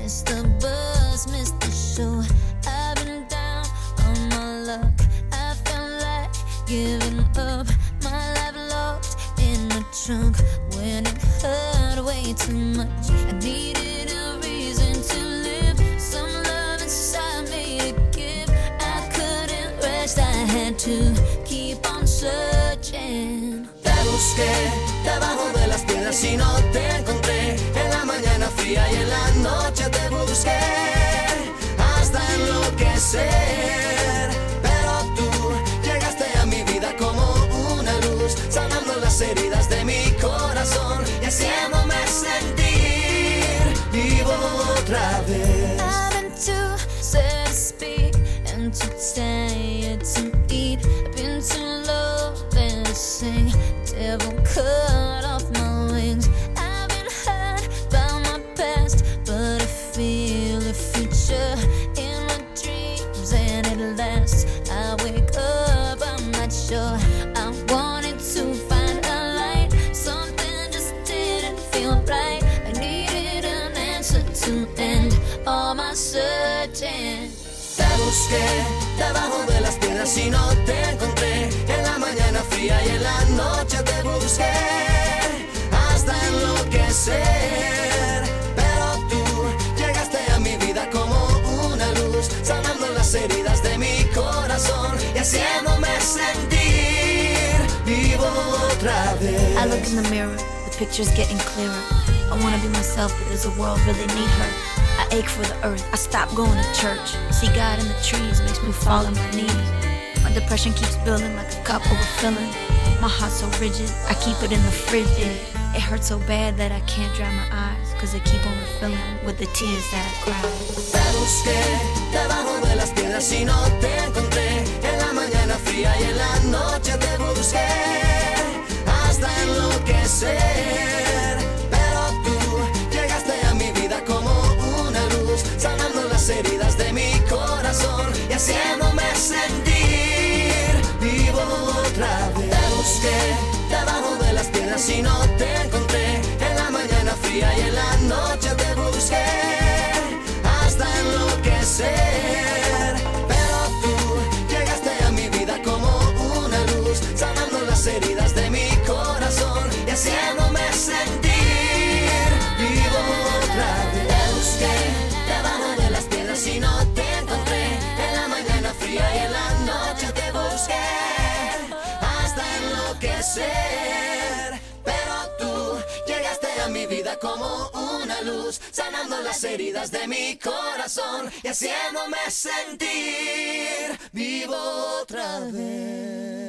Missed the bus, missed the show. I've been down on my luck. I felt like giving up. My life locked in the trunk when it hurt way too much. I needed a reason to live, some love inside me to give. I couldn't rest, I had to keep on searching. Te busqué debajo de las piedras y no te encontré. En la mañana fría y en la noche te busqué hasta enloquecer. Pero tú llegaste a mi vida como una luz, sanando las heridas de mi corazón y haciéndome sentir vivo otra vez. I've been too sad to speak and too tired to eat. I've been too low and to sing. Devil cut off my wings. I've been hurt by my past, but I feel a future in my dreams, and it lasts. I wake up, I'm not sure. I wanted to find a light, something just didn't feel right. I needed an answer to end all my searching. Te busqué debajo de las piedras y no te encontré. En la mañana fría y en la noche te busqué hasta enloquecer. Pero tú llegaste a mi vida como una luz, sanando las heridas de mi corazón y haciéndome sentir vivo otra vez. I look in the mirror, the picture's getting clearer. I wanna be myself, but does the world really need her? I ache for the earth, I stop going to church. See God in the trees, makes me fall on my knees. My depression keeps building like a cup overfilling. My heart's so rigid, I keep it in the fridge. It hurts so bad that I can't dry my eyes, cause they keep on refilling with the tears that I cry. Te busqué debajo de las piedras y no te encontré. En la mañana fría y en la noche te busqué hasta enloquecer. Pero tú llegaste a mi vida como una luz, sanando las heridas de mi corazón y haciéndome sentir vivo otra vez. Te busqué debajo de las piedras y no te encontré. En la mañana fría y en la noche te busqué hasta enloquecer. Pero tú llegaste a mi vida como una luz, sanando las heridas de mi corazón y haciéndome sentir vivo otra vez. Te busqué debajo de las piedras y no te encontré. En la mañana fría y en la noche te busqué hasta enloquecer. Pero tú llegaste a mi vida como una luz, sanando las heridas de mi corazón y haciéndome sentir vivo otra vez.